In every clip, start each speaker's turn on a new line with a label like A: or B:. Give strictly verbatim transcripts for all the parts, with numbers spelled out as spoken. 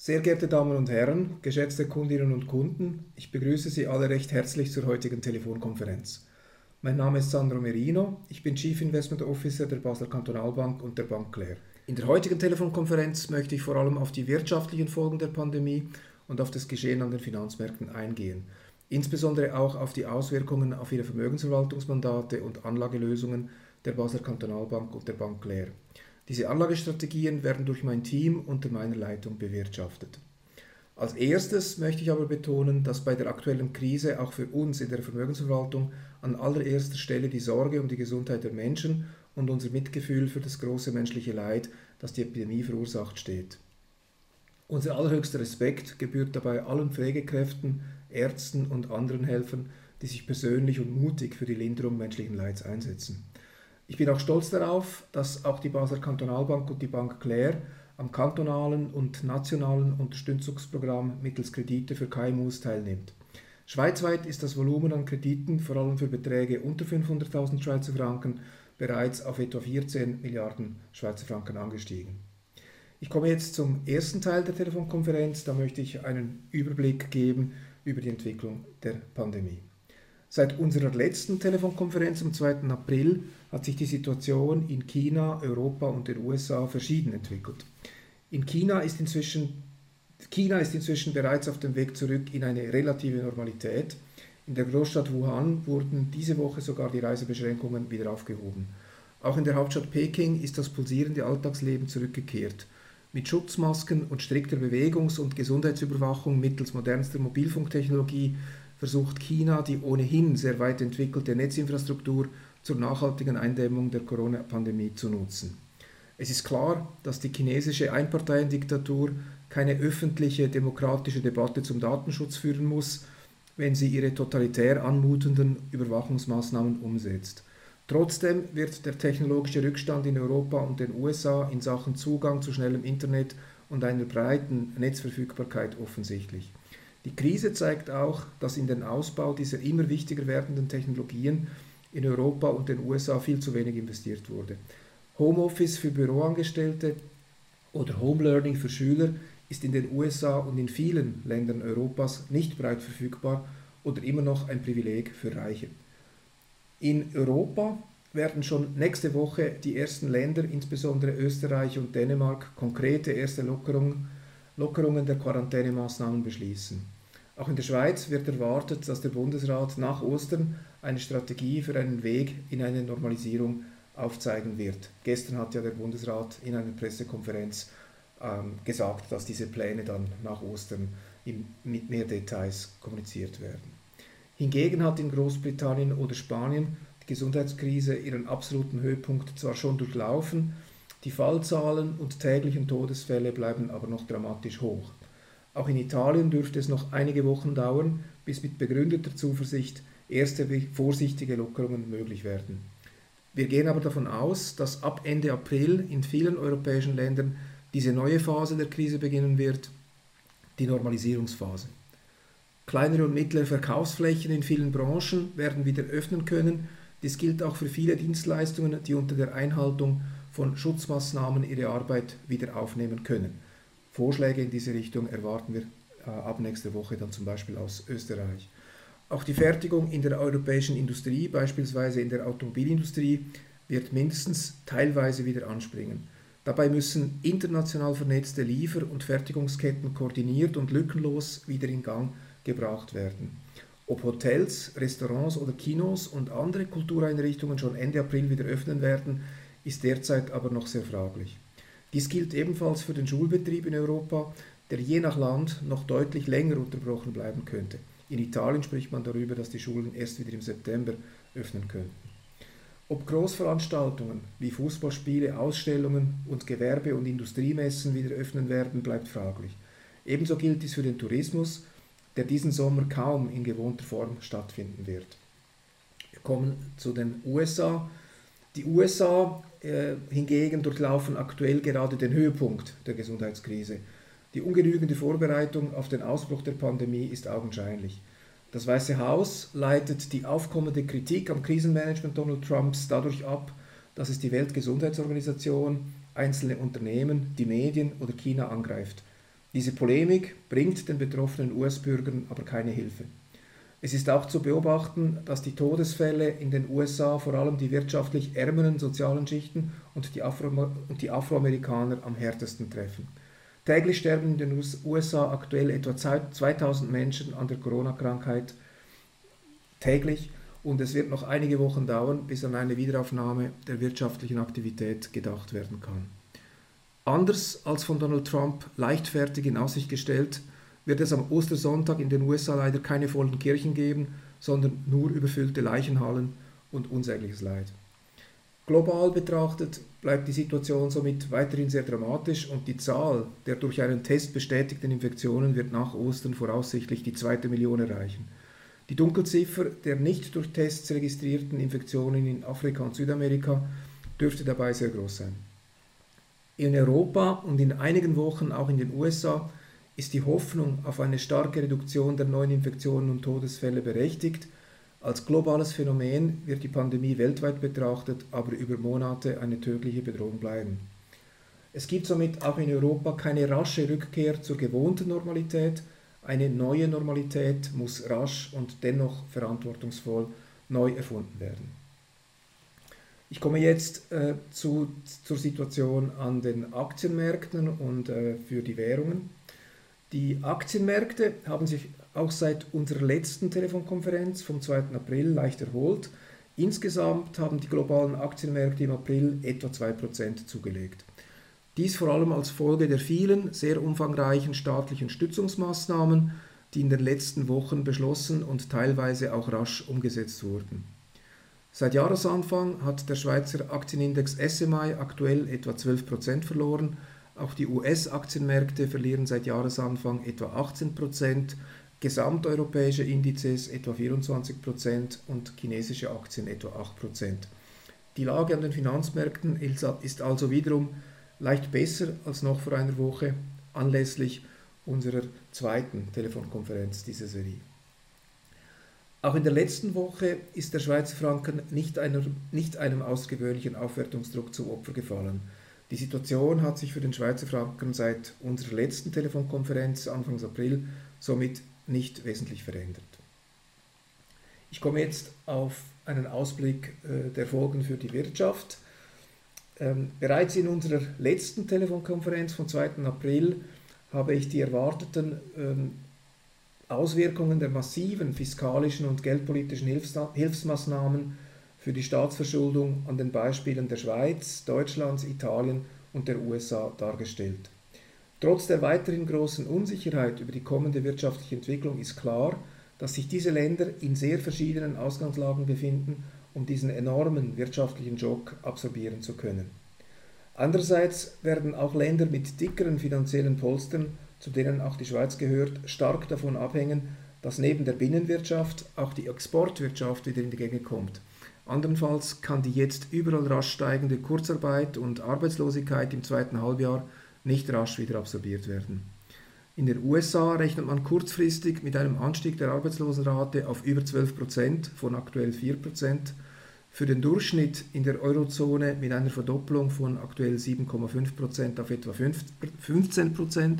A: Sehr geehrte Damen und Herren, geschätzte Kundinnen und Kunden, ich begrüße Sie alle recht herzlich zur heutigen Telefonkonferenz. Mein Name ist Sandro Merino, ich bin Chief Investment Officer der Basler Kantonalbank und der Bank Claire. In der heutigen Telefonkonferenz möchte ich vor allem auf die wirtschaftlichen Folgen der Pandemie und auf das Geschehen an den Finanzmärkten eingehen, insbesondere auch auf die Auswirkungen auf Ihre Vermögensverwaltungsmandate und Anlagelösungen der Basler Kantonalbank und der Bank Claire. Diese Anlagestrategien werden durch mein Team unter meiner Leitung bewirtschaftet. Als erstes möchte ich aber betonen, dass bei der aktuellen Krise auch für uns in der Vermögensverwaltung an allererster Stelle die Sorge um die Gesundheit der Menschen und unser Mitgefühl für das große menschliche Leid, das die Epidemie verursacht, steht. Unser allerhöchster Respekt gebührt dabei allen Pflegekräften, Ärzten und anderen Helfern, die sich persönlich und mutig für die Linderung menschlichen Leids einsetzen. Ich bin auch stolz darauf, dass auch die Basler Kantonalbank und die Bank Claire am kantonalen und nationalen Unterstützungsprogramm mittels Kredite für K M Us teilnimmt. Schweizweit ist das Volumen an Krediten, vor allem für Beträge unter fünfhunderttausend Schweizer Franken, bereits auf etwa vierzehn Milliarden Schweizer Franken angestiegen. Ich komme jetzt zum ersten Teil der Telefonkonferenz, da möchte ich einen Überblick geben über die Entwicklung der Pandemie. Seit unserer letzten Telefonkonferenz am zweiten April hat sich die Situation in China, Europa und den U S A verschieden entwickelt. In China ist inzwischen, China ist inzwischen bereits auf dem Weg zurück in eine relative Normalität. In der Großstadt Wuhan wurden diese Woche sogar die Reisebeschränkungen wieder aufgehoben. Auch in der Hauptstadt Peking ist das pulsierende Alltagsleben zurückgekehrt. Mit Schutzmasken und strikter Bewegungs- und Gesundheitsüberwachung mittels modernster Mobilfunktechnologie versucht China, die ohnehin sehr weit entwickelte Netzinfrastruktur zur nachhaltigen Eindämmung der Corona-Pandemie zu nutzen. Es ist klar, dass die chinesische Einparteiendiktatur keine öffentliche demokratische Debatte zum Datenschutz führen muss, wenn sie ihre totalitär anmutenden Überwachungsmaßnahmen umsetzt. Trotzdem wird der technologische Rückstand in Europa und den U S A in Sachen Zugang zu schnellem Internet und einer breiten Netzverfügbarkeit offensichtlich. Die Krise zeigt auch, dass in den Ausbau dieser immer wichtiger werdenden Technologien in Europa und den U S A viel zu wenig investiert wurde. Homeoffice für Büroangestellte oder Homelearning für Schüler ist in den U S A und in vielen Ländern Europas nicht breit verfügbar oder immer noch ein Privileg für Reiche. In Europa werden schon nächste Woche die ersten Länder, insbesondere Österreich und Dänemark, konkrete erste Lockerungen, Lockerungen der Quarantänemaßnahmen beschließen. Auch in der Schweiz wird erwartet, dass der Bundesrat nach Ostern eine Strategie für einen Weg in eine Normalisierung aufzeigen wird. Gestern hat ja der Bundesrat in einer Pressekonferenz ähm, gesagt, dass diese Pläne dann nach Ostern in, mit mehr Details kommuniziert werden. Hingegen hat in Großbritannien oder Spanien die Gesundheitskrise ihren absoluten Höhepunkt zwar schon durchlaufen, die Fallzahlen und täglichen Todesfälle bleiben aber noch dramatisch hoch. Auch in Italien dürfte es noch einige Wochen dauern, bis mit begründeter Zuversicht erste vorsichtige Lockerungen möglich werden. Wir gehen aber davon aus, dass ab Ende April in vielen europäischen Ländern diese neue Phase der Krise beginnen wird, die Normalisierungsphase. Kleinere und mittlere Verkaufsflächen in vielen Branchen werden wieder öffnen können. Dies gilt auch für viele Dienstleistungen, die unter der Einhaltung von Schutzmaßnahmen ihre Arbeit wieder aufnehmen können. Vorschläge in diese Richtung erwarten wir äh, ab nächster Woche dann zum Beispiel aus Österreich. Auch die Fertigung in der europäischen Industrie, beispielsweise in der Automobilindustrie, wird mindestens teilweise wieder anspringen. Dabei müssen international vernetzte Liefer- und Fertigungsketten koordiniert und lückenlos wieder in Gang gebracht werden. Ob Hotels, Restaurants oder Kinos und andere Kultureinrichtungen schon Ende April wieder öffnen werden, ist derzeit aber noch sehr fraglich. Dies gilt ebenfalls für den Schulbetrieb in Europa, der je nach Land noch deutlich länger unterbrochen bleiben könnte. In Italien spricht man darüber, dass die Schulen erst wieder im September öffnen könnten. Ob Großveranstaltungen wie Fußballspiele, Ausstellungen und Gewerbe- und Industriemessen wieder öffnen werden, bleibt fraglich. Ebenso gilt dies für den Tourismus, der diesen Sommer kaum in gewohnter Form stattfinden wird. Wir kommen zu den U S A. Die U S A äh, hingegen durchlaufen aktuell gerade den Höhepunkt der Gesundheitskrise. Die ungenügende Vorbereitung auf den Ausbruch der Pandemie ist augenscheinlich. Das Weiße Haus leitet die aufkommende Kritik am Krisenmanagement Donald Trumps dadurch ab, dass es die Weltgesundheitsorganisation, einzelne Unternehmen, die Medien oder China angreift. Diese Polemik bringt den betroffenen U S-Bürgern aber keine Hilfe. Es ist auch zu beobachten, dass die Todesfälle in den U S A vor allem die wirtschaftlich ärmeren sozialen Schichten und die, Afro und die Afroamerikaner am härtesten treffen. Täglich sterben in den U S A aktuell etwa zweitausend Menschen an der Corona-Krankheit täglich und es wird noch einige Wochen dauern, bis an eine Wiederaufnahme der wirtschaftlichen Aktivität gedacht werden kann. Anders als von Donald Trump leichtfertig in Aussicht gestellt, wird es am Ostersonntag in den U S A leider keine vollen Kirchen geben, sondern nur überfüllte Leichenhallen und unsägliches Leid. Global betrachtet bleibt die Situation somit weiterhin sehr dramatisch und die Zahl der durch einen Test bestätigten Infektionen wird nach Ostern voraussichtlich die zweite Million erreichen. Die Dunkelziffer der nicht durch Tests registrierten Infektionen in Afrika und Südamerika dürfte dabei sehr groß sein. In Europa und in einigen Wochen auch in den U S A ist die Hoffnung auf eine starke Reduktion der neuen Infektionen und Todesfälle berechtigt. Als globales Phänomen wird die Pandemie weltweit betrachtet, aber über Monate eine tödliche Bedrohung bleiben. Es gibt somit auch in Europa keine rasche Rückkehr zur gewohnten Normalität. Eine neue Normalität muss rasch und dennoch verantwortungsvoll neu erfunden werden. Ich komme jetzt äh, zu, zur Situation an den Aktienmärkten und äh, für die Währungen. Die Aktienmärkte haben sich auch seit unserer letzten Telefonkonferenz vom zweiten April leicht erholt. Insgesamt haben die globalen Aktienmärkte im April etwa zwei Prozent zugelegt. Dies vor allem als Folge der vielen, sehr umfangreichen staatlichen Stützungsmaßnahmen, die in den letzten Wochen beschlossen und teilweise auch rasch umgesetzt wurden. Seit Jahresanfang hat der Schweizer Aktienindex S M I aktuell etwa zwölf Prozent verloren. Auch die U S-Aktienmärkte verlieren seit Jahresanfang etwa achtzehn Prozent, gesamteuropäische Indizes etwa vierundzwanzig Prozent und chinesische Aktien etwa acht Prozent. Die Lage an den Finanzmärkten ist also wiederum leicht besser als noch vor einer Woche, anlässlich unserer zweiten Telefonkonferenz dieser Serie. Auch in der letzten Woche ist der Schweizer Franken nicht, einer, nicht einem außergewöhnlichen Aufwertungsdruck zum Opfer gefallen. Die Situation hat sich für den Schweizer Franken seit unserer letzten Telefonkonferenz Anfang April somit nicht wesentlich verändert. Ich komme jetzt auf einen Ausblick äh, der Folgen für die Wirtschaft. Ähm, bereits in unserer letzten Telefonkonferenz vom zweiten April habe ich die erwarteten ähm, Auswirkungen der massiven fiskalischen und geldpolitischen Hilfs Hilfsmaßnahmen für die Staatsverschuldung an den Beispielen der Schweiz, Deutschlands, Italien und der U S A dargestellt. Trotz der weiterhin großen Unsicherheit über die kommende wirtschaftliche Entwicklung ist klar, dass sich diese Länder in sehr verschiedenen Ausgangslagen befinden, um diesen enormen wirtschaftlichen Schock absorbieren zu können. Andererseits werden auch Länder mit dickeren finanziellen Polstern, zu denen auch die Schweiz gehört, stark davon abhängen, dass neben der Binnenwirtschaft auch die Exportwirtschaft wieder in die Gänge kommt. Andernfalls kann die jetzt überall rasch steigende Kurzarbeit und Arbeitslosigkeit im zweiten Halbjahr nicht rasch wieder absorbiert werden. In den U S A rechnet man kurzfristig mit einem Anstieg der Arbeitslosenrate auf über zwölf Prozent von aktuell vier Prozent, für den Durchschnitt in der Eurozone mit einer Verdopplung von aktuell sieben Komma fünf Prozent auf etwa fünfzehn Prozent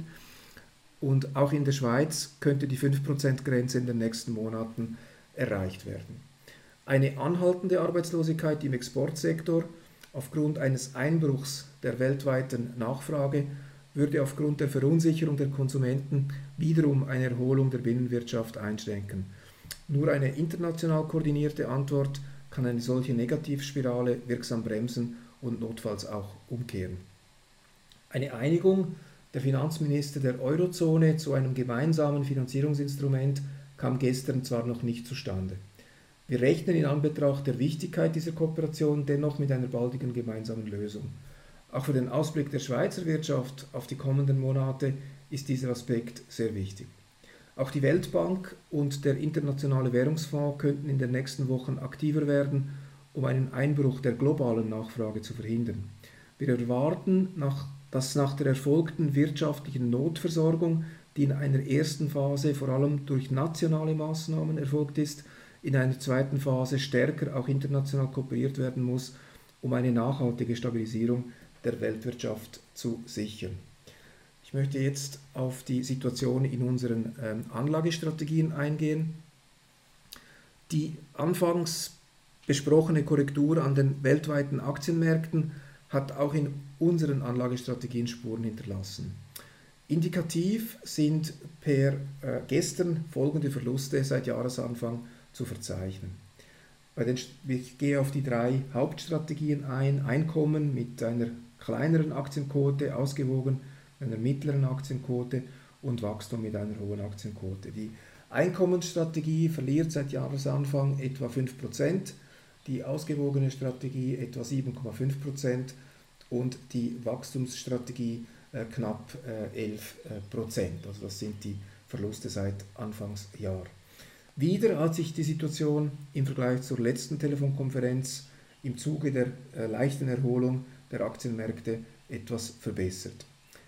A: und auch in der Schweiz könnte die fünf Prozent Grenze in den nächsten Monaten erreicht werden. Eine anhaltende Arbeitslosigkeit im Exportsektor aufgrund eines Einbruchs der weltweiten Nachfrage würde aufgrund der Verunsicherung der Konsumenten wiederum eine Erholung der Binnenwirtschaft einschränken. Nur eine international koordinierte Antwort kann eine solche Negativspirale wirksam bremsen und notfalls auch umkehren. Eine Einigung der Finanzminister der Eurozone zu einem gemeinsamen Finanzierungsinstrument kam gestern zwar noch nicht zustande. Wir rechnen in Anbetracht der Wichtigkeit dieser Kooperation dennoch mit einer baldigen gemeinsamen Lösung. Auch für den Ausblick der Schweizer Wirtschaft auf die kommenden Monate ist dieser Aspekt sehr wichtig. Auch die Weltbank und der Internationale Währungsfonds könnten in den nächsten Wochen aktiver werden, um einen Einbruch der globalen Nachfrage zu verhindern. Wir erwarten, nach, dass nach der erfolgten wirtschaftlichen Notversorgung, die in einer ersten Phase vor allem durch nationale Maßnahmen erfolgt ist, in einer zweiten Phase stärker auch international kooperiert werden muss, um eine nachhaltige Stabilisierung der Weltwirtschaft zu sichern. Ich möchte jetzt auf die Situation in unseren ähm, Anlagestrategien eingehen. Die anfangs besprochene Korrektur an den weltweiten Aktienmärkten hat auch in unseren Anlagestrategien Spuren hinterlassen. Indikativ sind per äh, gestern folgende Verluste seit Jahresanfang zu verzeichnen. Bei den, ich gehe auf die drei Hauptstrategien ein: Einkommen mit einer kleineren Aktienquote, ausgewogen mit einer mittleren Aktienquote, und Wachstum mit einer hohen Aktienquote. Die Einkommensstrategie verliert seit Jahresanfang etwa fünf Prozent, die ausgewogene Strategie etwa sieben Komma fünf Prozent und die Wachstumsstrategie äh, knapp äh, elf Prozent. Also das sind die Verluste seit Anfangsjahr. Wieder hat sich die Situation im Vergleich zur letzten Telefonkonferenz im Zuge der äh, leichten Erholung der Aktienmärkte etwas verbessert.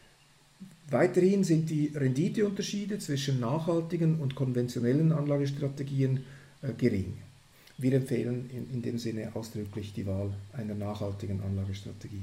A: Weiterhin sind die Renditeunterschiede zwischen nachhaltigen und konventionellen Anlagestrategien äh, gering. Wir empfehlen in, in dem Sinne ausdrücklich die Wahl einer nachhaltigen Anlagestrategie.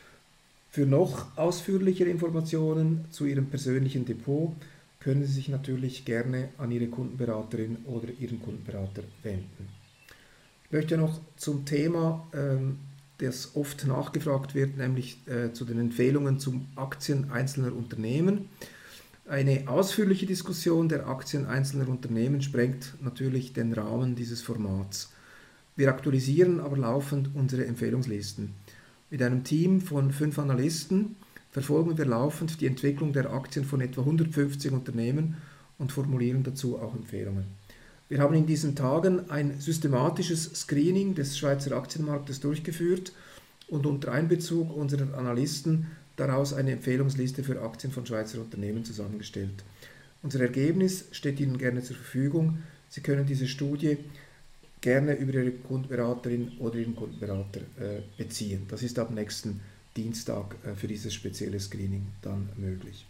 A: Für noch ausführlichere Informationen zu Ihrem persönlichen Depot können Sie sich natürlich gerne an Ihre Kundenberaterin oder Ihren Kundenberater wenden. Ich möchte noch zum Thema, ähm, das oft nachgefragt wird, nämlich äh, zu den Empfehlungen zum Aktien einzelner Unternehmen. Eine ausführliche Diskussion der Aktien einzelner Unternehmen sprengt natürlich den Rahmen dieses Formats. Wir aktualisieren aber laufend unsere Empfehlungslisten. Mit einem Team von fünf Analysten verfolgen wir laufend die Entwicklung der Aktien von etwa hundertfünfzig Unternehmen und formulieren dazu auch Empfehlungen. Wir haben in diesen Tagen ein systematisches Screening des Schweizer Aktienmarktes durchgeführt und unter Einbezug unserer Analysten daraus eine Empfehlungsliste für Aktien von Schweizer Unternehmen zusammengestellt. Unser Ergebnis steht Ihnen gerne zur Verfügung. Sie können diese Studie gerne über Ihre Kundenberaterin oder Ihren Kundenberater äh, beziehen. Das ist ab nächsten Dienstag äh, für dieses spezielle Screening dann möglich.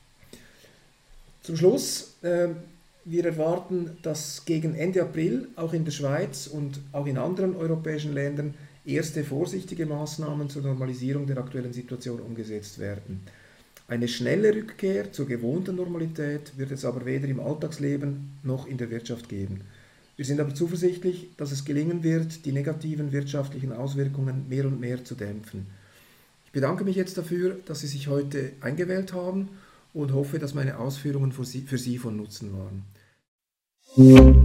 A: Zum Schluss, äh, wir erwarten, dass gegen Ende April auch in der Schweiz und auch in anderen europäischen Ländern erste vorsichtige Maßnahmen zur Normalisierung der aktuellen Situation umgesetzt werden. Eine schnelle Rückkehr zur gewohnten Normalität wird es aber weder im Alltagsleben noch in der Wirtschaft geben. Wir sind aber zuversichtlich, dass es gelingen wird, die negativen wirtschaftlichen Auswirkungen mehr und mehr zu dämpfen. Ich bedanke mich jetzt dafür, dass Sie sich heute eingewählt haben und hoffe, dass meine Ausführungen für Sie, für Sie von Nutzen waren.